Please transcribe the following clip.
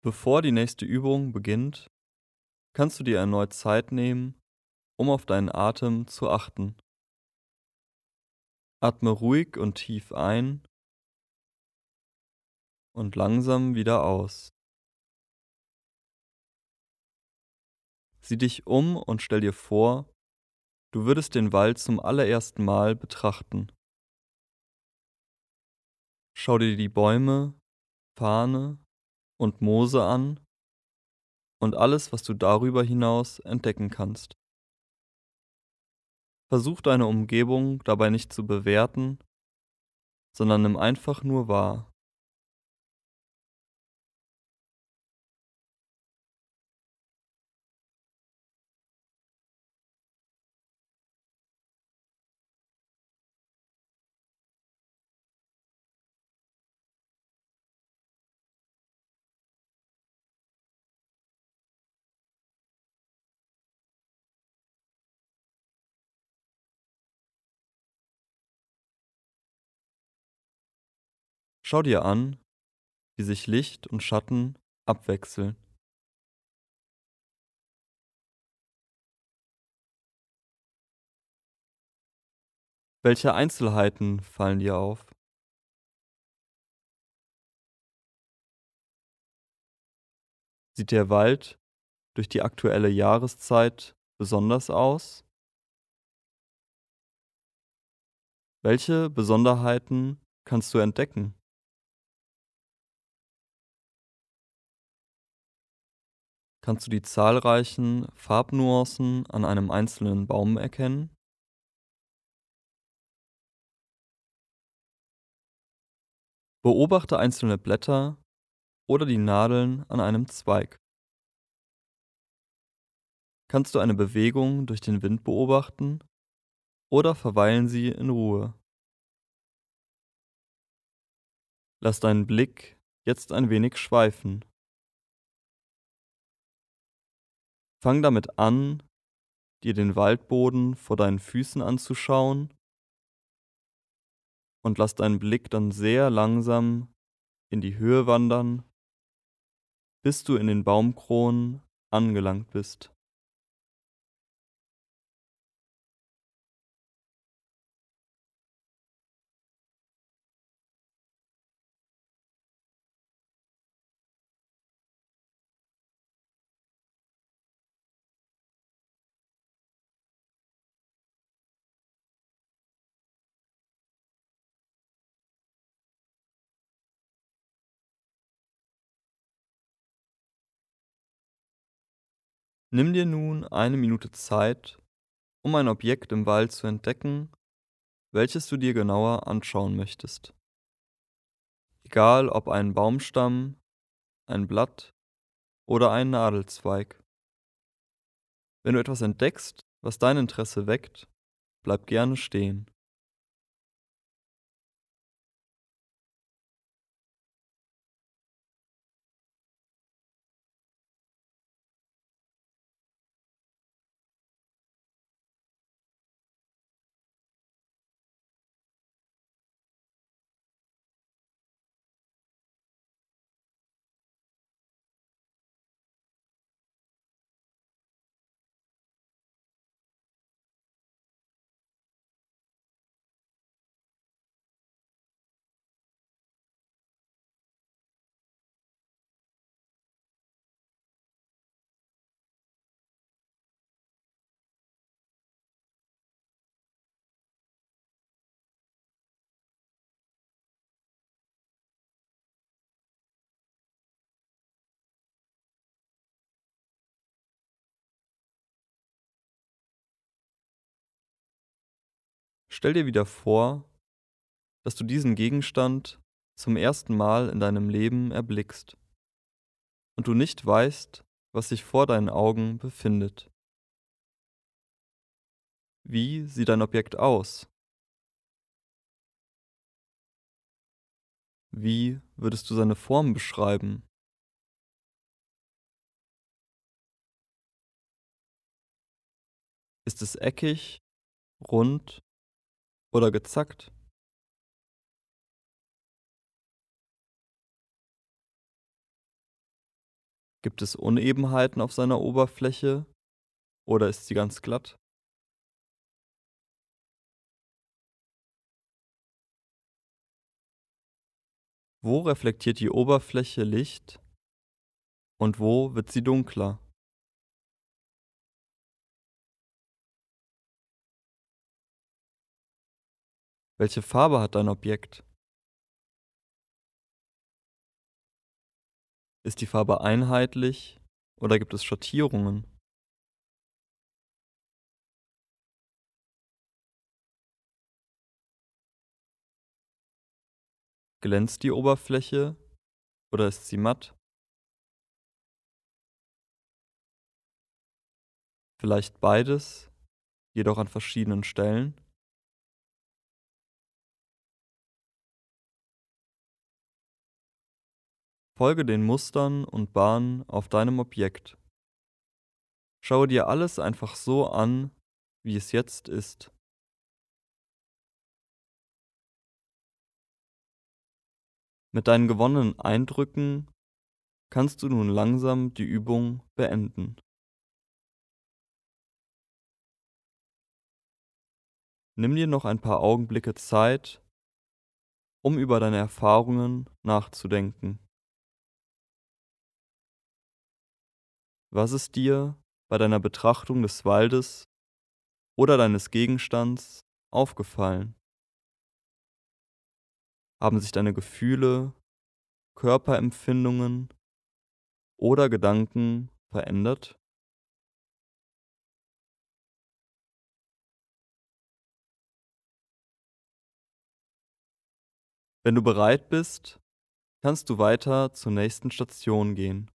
Bevor die nächste Übung beginnt, kannst du dir erneut Zeit nehmen, um auf deinen Atem zu achten. Atme ruhig und tief ein und langsam wieder aus. Sieh dich um und stell dir vor, du würdest den Wald zum allerersten Mal betrachten. Schau dir die Bäume, Farne und Moose an und alles, was du darüber hinaus entdecken kannst. Versuch deine Umgebung dabei nicht zu bewerten, sondern nimm einfach nur wahr. Schau dir an, wie sich Licht und Schatten abwechseln. Welche Einzelheiten fallen dir auf? Sieht der Wald durch die aktuelle Jahreszeit besonders aus? Welche Besonderheiten kannst du entdecken? Kannst du die zahlreichen Farbnuancen an einem einzelnen Baum erkennen? Beobachte einzelne Blätter oder die Nadeln an einem Zweig. Kannst du eine Bewegung durch den Wind beobachten oder verweilen sie in Ruhe? Lass deinen Blick jetzt ein wenig schweifen. Fang damit an, dir den Waldboden vor deinen Füßen anzuschauen und lass deinen Blick dann sehr langsam in die Höhe wandern, bis du in den Baumkronen angelangt bist. Nimm dir nun eine Minute Zeit, um ein Objekt im Wald zu entdecken, welches du dir genauer anschauen möchtest. Egal ob ein Baumstamm, ein Blatt oder ein Nadelzweig. Wenn du etwas entdeckst, was dein Interesse weckt, bleib gerne stehen. Stell dir wieder vor, dass du diesen Gegenstand zum ersten Mal in deinem Leben erblickst und du nicht weißt, was sich vor deinen Augen befindet. Wie sieht dein Objekt aus? Wie würdest du seine Form beschreiben? Ist es eckig, rund oder gezackt? Gibt es Unebenheiten auf seiner Oberfläche oder ist sie ganz glatt? Wo reflektiert die Oberfläche Licht und wo wird sie dunkler? Welche Farbe hat dein Objekt? Ist die Farbe einheitlich oder gibt es Schattierungen? Glänzt die Oberfläche oder ist sie matt? Vielleicht beides, jedoch an verschiedenen Stellen? Folge den Mustern und Bahnen auf deinem Objekt. Schaue dir alles einfach so an, wie es jetzt ist. Mit deinen gewonnenen Eindrücken kannst du nun langsam die Übung beenden. Nimm dir noch ein paar Augenblicke Zeit, um über deine Erfahrungen nachzudenken. Was ist dir bei deiner Betrachtung des Waldes oder deines Gegenstands aufgefallen? Haben sich deine Gefühle, Körperempfindungen oder Gedanken verändert? Wenn du bereit bist, kannst du weiter zur nächsten Station gehen.